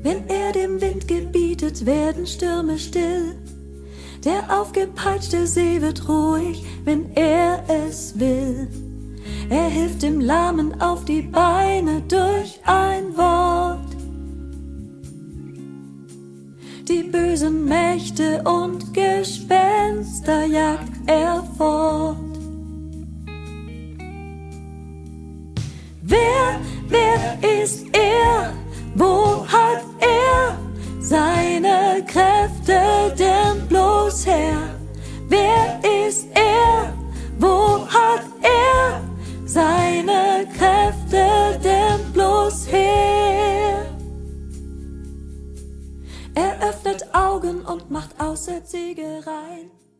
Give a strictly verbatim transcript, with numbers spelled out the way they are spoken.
Wenn er dem Wind gebietet, werden Stürme still. Der aufgepeitschte See wird ruhig, wenn er es will. Er hilft dem Lahmen auf die Beine durch ein Wort. Die bösen Mächte und Gespenster jagt er fort. Wer, wer ist er? Wo hat er seine Kräfte denn bloß her? Wer ist er? Wo hat er seine Kräfte denn bloß her? Er öffnet Augen und macht Aussätzige rein.